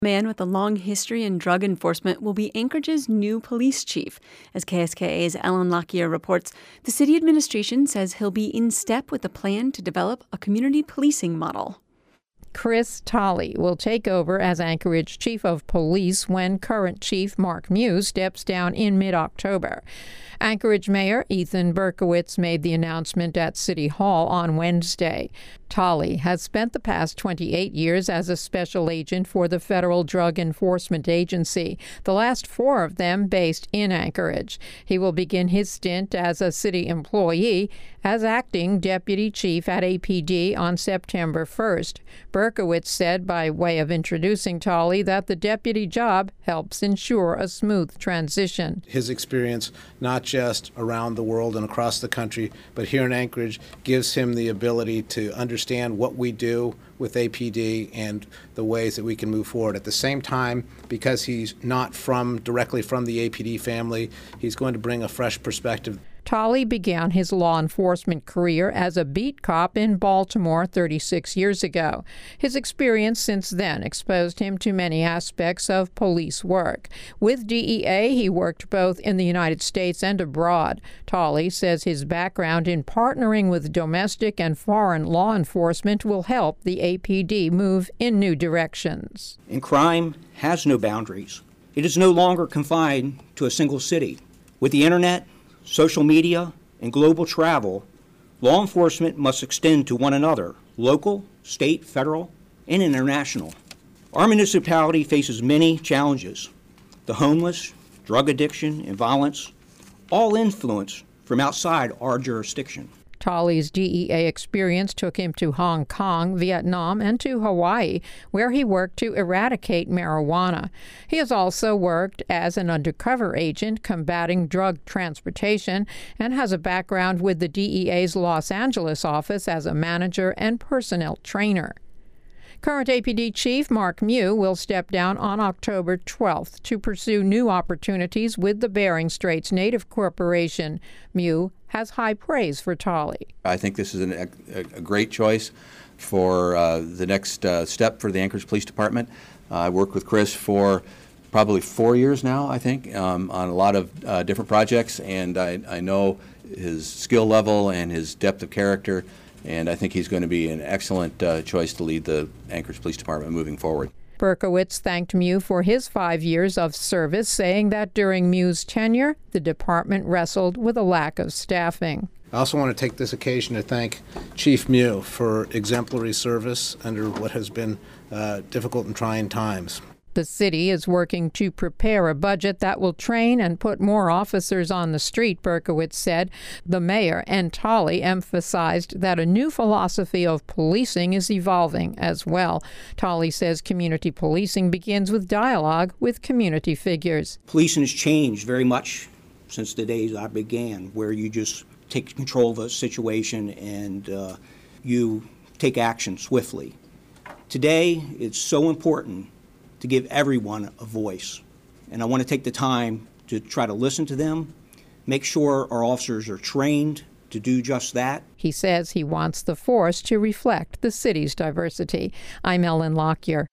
A man with a long history in drug enforcement will be Anchorage's new police chief. As KSKA's Ellen Lockyer reports, the city administration says he'll be in step with the plan to develop a community policing model. Chris Tolley will take over as Anchorage Chief of Police when current Chief Mark Mew steps down in mid-October. Anchorage Mayor Ethan Berkowitz made the announcement at City Hall on Wednesday. Tolley has spent the past 28 years as a special agent for the Federal Drug Enforcement Agency, the last 4 of them based in Anchorage. He will begin his stint as a city employee as acting deputy chief at APD on September 1st. Berkowitz said by way of introducing Tolley that the deputy job helps ensure a smooth transition. His experience, not just around the world and across the country, but here in Anchorage, gives him the ability to understand what we do with APD and the ways that we can move forward. At the same time, because he's not directly from the APD family, he's going to bring a fresh perspective. Tolley began his law enforcement career as a beat cop in Baltimore 36 years ago. His experience since then exposed him to many aspects of police work. With DEA, he worked both in the United States and abroad. Tolley says his background in partnering with domestic and foreign law enforcement will help the APD move in new directions. And crime has no boundaries. It is no longer confined to a single city. With the internet, social media, and global travel, law enforcement must extend to one another, local, state, federal, and international. Our municipality faces many challenges. The homeless, drug addiction, and violence, all influence from outside our jurisdiction. Tolley's DEA experience took him to Hong Kong, Vietnam, and to Hawaii, where he worked to eradicate marijuana. He has also worked as an undercover agent combating drug transportation and has a background with the DEA's Los Angeles office as a manager and personnel trainer. Current APD Chief Mark Mew will step down on October 12th to pursue new opportunities with the Bering Straits Native Corporation. Mew has high praise for Tolley. I think this is a great choice for the next step for the Anchorage Police Department. I worked with Chris for probably 4 years now, I think, on a lot of different projects, and I know his skill level and his depth of character, and I think he's going to be an excellent choice to lead the Anchorage Police Department moving forward. Berkowitz thanked Mew for his 5 years of service, saying that during Mew's tenure, the department wrestled with a lack of staffing. I also want to take this occasion to thank Chief Mew for exemplary service under what has been difficult and trying times. The city is working to prepare a budget that will train and put more officers on the street, Berkowitz said. The mayor and Tolley emphasized that a new philosophy of policing is evolving as well. Tolley says community policing begins with dialogue with community figures. Policing has changed very much since the days I began, where you just take control of a situation and you take action swiftly. Today, it's so important to give everyone a voice. And I want to take the time to try to listen to them, make sure our officers are trained to do just that. He says he wants the force to reflect the city's diversity. I'm Ellen Lockyer.